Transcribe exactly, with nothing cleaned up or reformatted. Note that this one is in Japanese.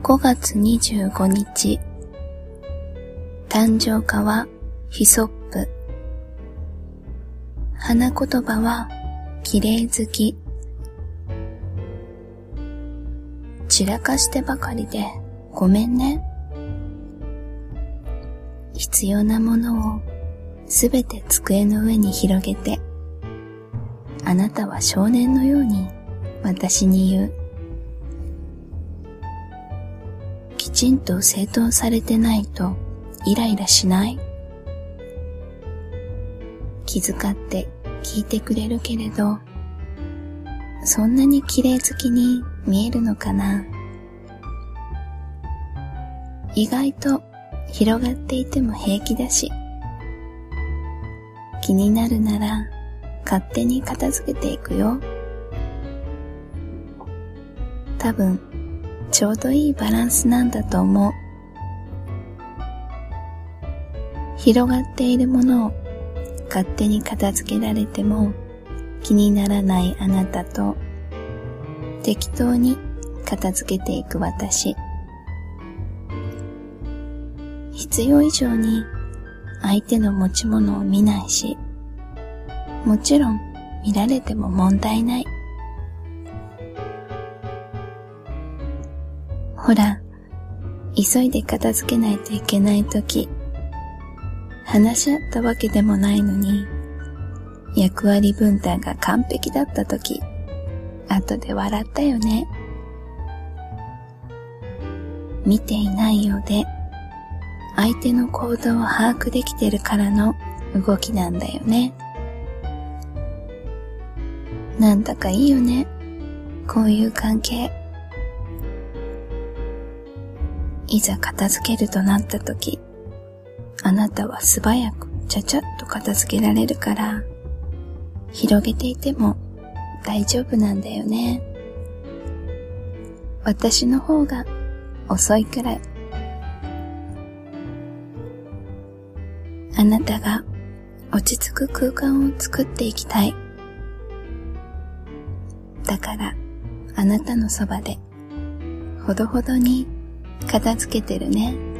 ごがつにじゅうごにち、誕生花はヒソップ。花言葉は綺麗好き。散らかしてばかりでごめんね。必要なものをすべて机の上に広げて、あなたは少年のように私に言う。きちんと整頓されてないとイライラしない？気遣って聞いてくれるけれど、そんなに綺麗好きに見えるのかな？意外と広がっていても平気だし、気になるなら勝手に片付けていくよ。多分ちょうどいいバランスなんだと思う。広がっているものを勝手に片付けられても気にならないあなたと、適当に片付けていく私。必要以上に相手の持ち物を見ないし、もちろん見られても問題ない。ほら、急いで片付けないといけないとき、話し合ったわけでもないのに、役割分担が完璧だったとき、後で笑ったよね。見ていないようで、相手の行動を把握できてるからの動きなんだよね。なんだかいいよね、こういう関係。いざ片付けるとなったとき、あなたは素早くちゃちゃっと片付けられるから、広げていても大丈夫なんだよね。私の方が遅いくらい。あなたが落ち着く空間を作っていきたい。だからあなたのそばでほどほどに片付けてるね。